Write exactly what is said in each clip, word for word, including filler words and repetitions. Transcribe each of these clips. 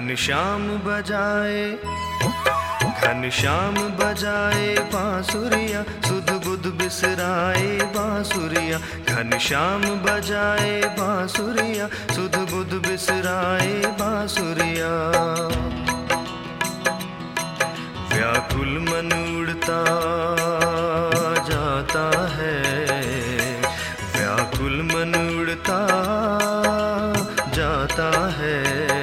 घनश्याम बजाए घनश्याम बजाए बांसुरिया, सुध बुध बिसराए बांसुरिया। घनश्याम बजाए बांसुरिया, सुध बुध बिसराए बांसुरिया। व्याकुल मन उड़ता जाता है, व्याकुल मन उड़ता जाता है।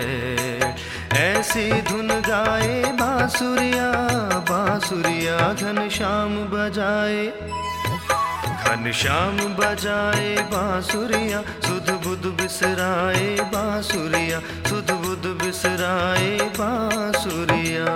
ऐसी धुन गाए बांसुरिया, बांसुरिया घनश्याम बजाए। घनश्याम बजाए बांसुरिया, सुध बुध बिसराए बांसुरिया, सुध बुध बिसराए बांसुरिया।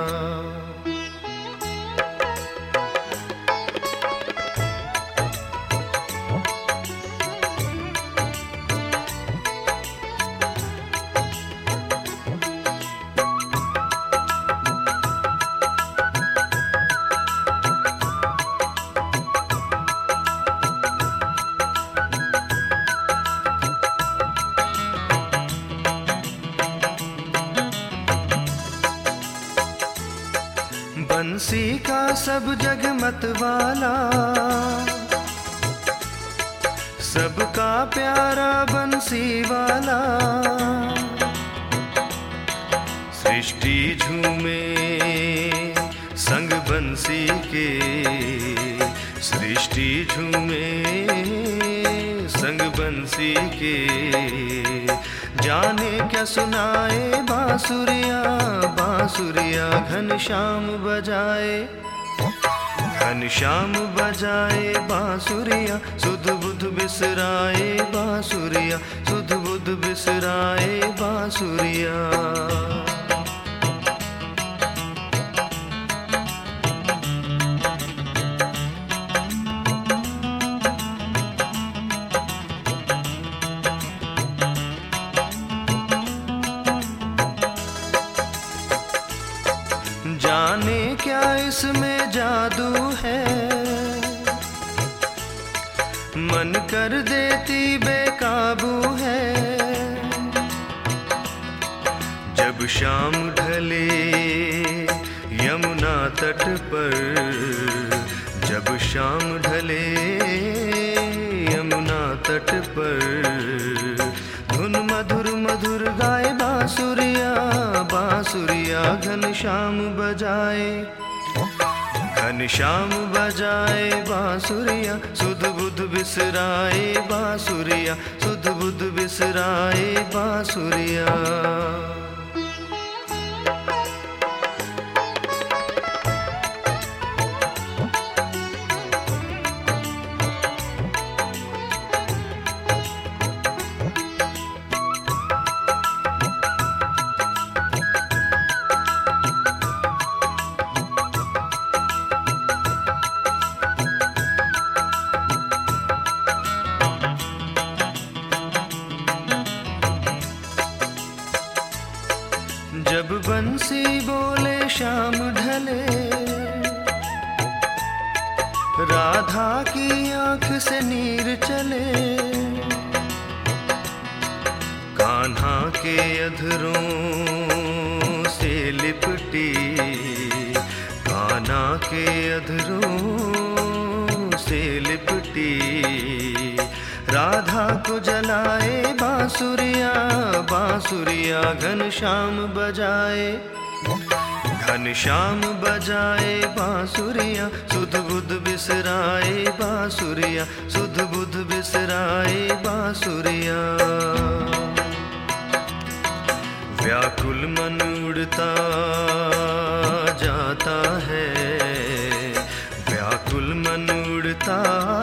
बंसी का सब जग मतवाला, सबका प्यारा बंसी वाला। सृष्टि झूमे संग बंसी के, सृष्टि झूमे संग बंसी के। जाने क्या सुनाए बांसुरिया, बांसुरिया घनश्याम बजाए। घनश्याम बजाए बांसुरिया, सुध बुध बिसराए बांसुरिया, सुध बुध बिसराए बांसुरिया। जाने क्या इसमें जादू है, मन कर देती बेकाबू है। जब शाम ढले यमुना तट पर, जब शाम ढले यमुना तट पर। धुन मधुर मधुर गाए बांसुरिया, बांसुरिया घनश्याम बजाए। घनश्याम बजाए बांसुरिया, सुध बुध बिसराए बांसुरिया, सुध बुध बिसराए बांसुरिया। जब बंसी बोले श्याम ढले, राधा की आंख से नीर चले। कान्हा के अधरों से लिपटी, कान्हा के अधरों से लिपटी। राधा को जलाए बांसुरिया, बांसुरिया घनश्याम बजाए। घनश्याम बजाए बांसुरिया, सुध बुध बिसराए बांसुरिया, सुध बुध बिसराए बांसुरिया। व्याकुल मन उड़ता जाता है, व्याकुल मन उड़ता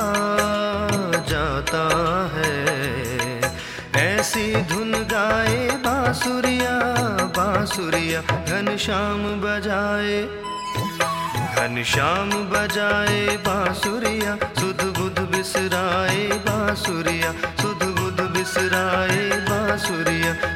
जाता है। ऐसी धुन गाए बांसुरिया, बांसुरिया घनश्याम बजाए। घनश्याम बजाए बांसुरिया, सुध बुध बिसराए बांसुरिया, सुध बुध बिसराए बांसुरिया,